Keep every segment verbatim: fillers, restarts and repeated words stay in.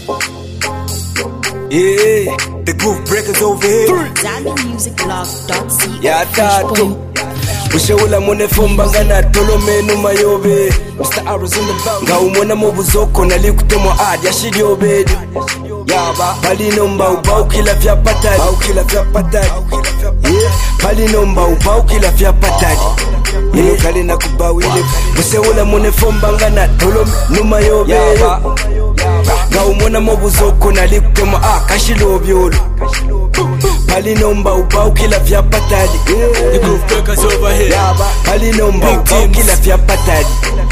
Yeah, the groove breakers over here. Zambi Music Blog dot co. Ya tatu Ushaula mune fumba ngana tolo menu mayobe Mister Arrows in the back Nga umona mubuzoko na likutomo adi ya shidi obedi Yaba Pali nomba ubau kila vya patadi Bau kila vya patadi Yeah Pali nomba ubau kila vya patadi Ino kali na kubawile Ushaula mune fumba ngana tolo menu mayobe Yaba Nga umona mubuzoko na likutomo akashili obiolo Pali nomba ubau kila vya patadi The groove breakers over here. Pali nomba ubau kila vya patadi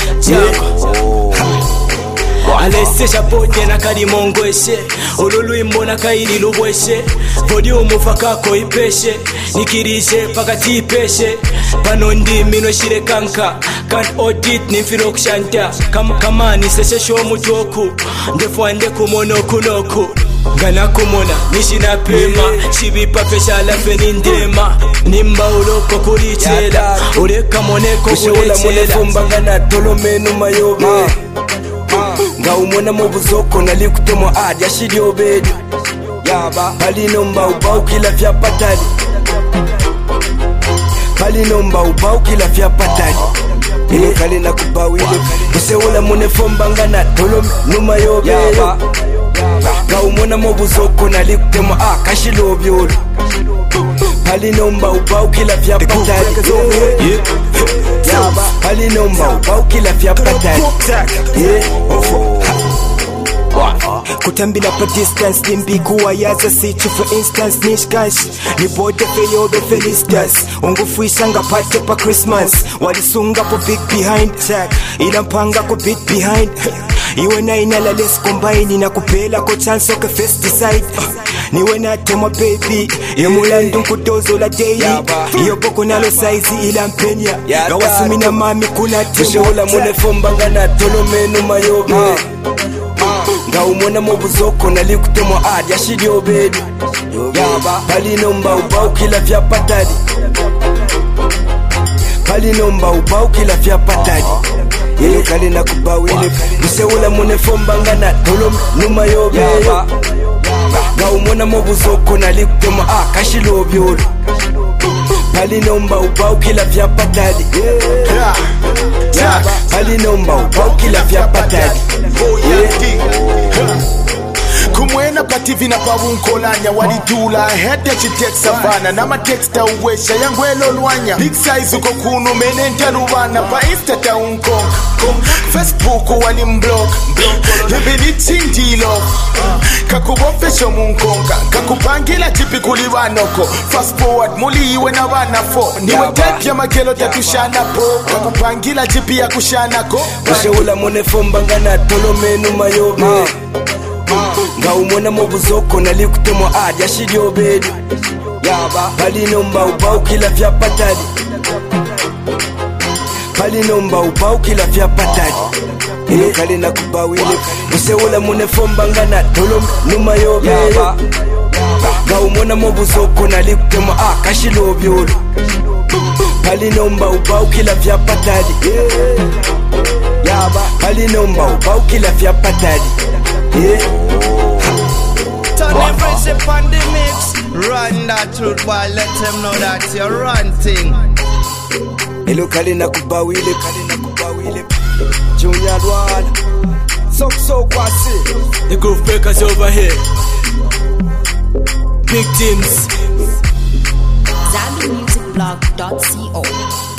Alese shaponye na kari mongweshe Olulu imbona kairi lubweshe Vodi umufaka ko ipeshe Nikirishe paka tipeshe Pano ndi mino shire kanka Can't audit ni mfiro kushanta Kam, Kamani seshe show mutoku Ndefwande kumono kunoku Gana kumona nishina pema Shibipa pesha lafe nindema Nimba uloko kurichela Ureka moneko Ushaula mune kurichela fumba ngana tolo menu mayobe Nga umona mubuzoko na likutomo adi ya shidi obedi Yaba Pali nomba ubau kila vya patadi Pali nomba ubau kila vya patadi Ino kali na kubawile Ushaula mune fumba ngana tolo menu mayobe Nga umona mubuzoko na likutomo akashili obiolo Pali nomba ubau kila vya patadi Yaba Pali nomba ubau kila vya patadi Kutambila pa distance nimbi kuwa yaza sichu for instance nishkash ni bote feyo be felistas ungufuisha ngapate pa Christmas walisunga po big behind check ila mpanga ko big behind iwe na inala les combine na kupela ko chance ke first decide niwe na tema baby yemulandu nkutozo la daily iyo boko nalo size ila mpenya gawasumi na mami kuna tema Ushaula mune fumba ngana tolo menu mayobe Nga umona mubuzoko na likutomo adi ya shidi obedi Yaba Pali nomba ubau kila vya patadi Pali nomba ubau kila vya patadi Ino kali na kubawile Ushaula mune fumba ngana tolo numa yobe Nga umona mubuzoko na likutomo akashili obiolo Pali nomba ubau kila vya patadi Yaba Pali nomba ubau kila vya patadi Kumwena pativi na pawunkolanya walidula hete chitek savana na mateksta uwesha yangwelo lwanya big size uko kunu menenta rubana pa insta ta unkonga Facebook wali mblock lebeli chindilo kakubofesho munkonga kakupangila tipi kuliwanoko fast forward muli iwe na wana fo niwe type ya magelo tatushana po kakupangila tipi ya kushana ko Ushaula mune fumba ngana tolo menu mayobe Nga umona mubuzoko na likutomo adi ya shidi obedi Yaba Pali nomba ubau kila vya patadi Pali nomba ubau kila vya patadi Ino kali na kubawile Ushaula mune fumba ngana tolo numa yobe Nga umona mubuzoko na likutomo akashili obiolo Pali nomba ubau kila vya patadi Yaba Pali nomba ubau kila vya patadi Turn them friendship on the mix. Run that truth boy, let them know that you're ranting. Ilo kali na kubawile kali na kubawile Junior Dwana Sok so kwasi The groove breakers over here. Big teams. Zambi Music Blog dot co.